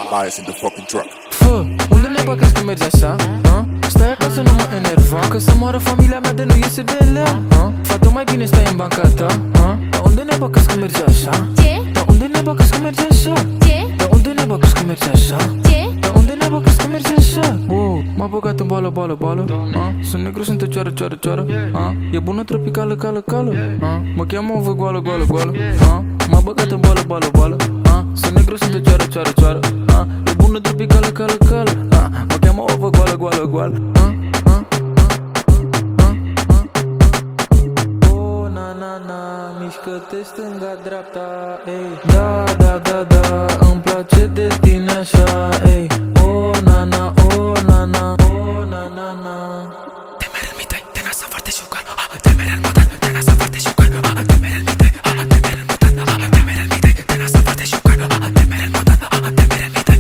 bias in the fucking truck. Fă, unde ne băgați că mergi așa? Stai acasă, nu mă enerva, că să moară familia mea de nu iese de lea. Fată, mai bine stai în banca ta. Dar unde ne băgați că mergi așa? Dar unde ne băgați că mergi așa? Dar unde ne băgați că mergi așa? Dar unde ne băgați că mergi așa? M-a băgat în bală. Sunt negru, sunt cioară. E bună tropicală, cală. Mă cheamă o vă goală. M-a băgat în bală. Sunt negru, sunt cioară. E bună tropicală, cală. Mă cheamă o vă goală. Mișcă-te stânga-dreapta, ei. Da, îmi place de tine așa, ei. Oh, na na. Temerel mi dai, te nasa foarte șucan. Temerel mă dai, te nasa foarte șucan. Temerel mi dai, temerel mă dai. Temerel mi dai, te nasa foarte șucan. Temerel mă dai, temerel mi dai.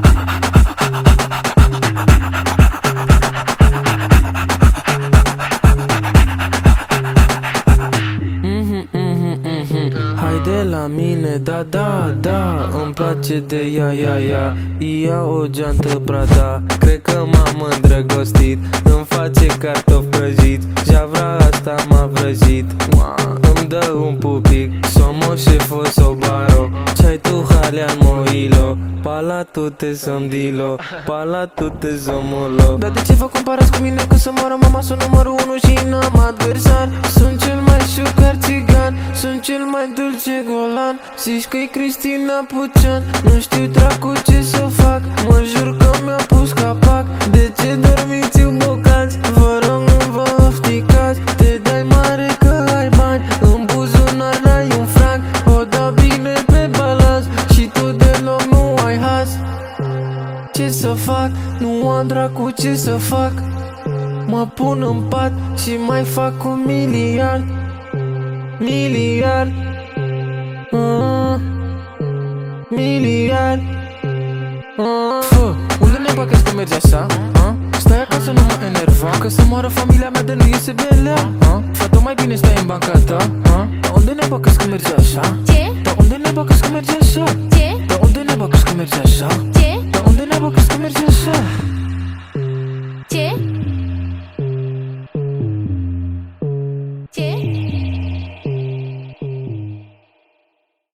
Hai de la mine, da, îmi place de ea. Ia o geantă Prada, cred că m-am îndrăgostit. Îmi face cartofi prăjiți, javra asta m-a vrăjit. Îmi dă un pupic, somo șefo sobaro. Ce-ai tu halean moilo, pala tu te somdilo, pala tu te somolo. Dar de ce vă comparați cu mine că să moară mama? Sunt numărul 1 și n-am adversar. Sunt cel mai șucar țigan, sunt cel mai dulce golan. Zici că-i Cristina Pucean, nu știu dracu ce să fac. Mă jur că mi-a pus capac. De ce dormiți bocați? Vă rog, nu vă ofticați. Te dai mare că ai bani, în buzunar n-ai un franc. O da bine pe balans și tu deloc nu ai haz. Ce să fac? Nu am dracu ce să fac. Mă pun în pat și mai fac 1 miliard. Miliard. Fă, unde ne băgați că mergi așa? Stai acasă, nu mă enerva, că să moară familia mea de nu iese belea. Fată, mai bine stai în banca ta. Dar unde ne băgați că mergi așa? Dar unde ne băgați că mergi așa? Dar unde ne băgați că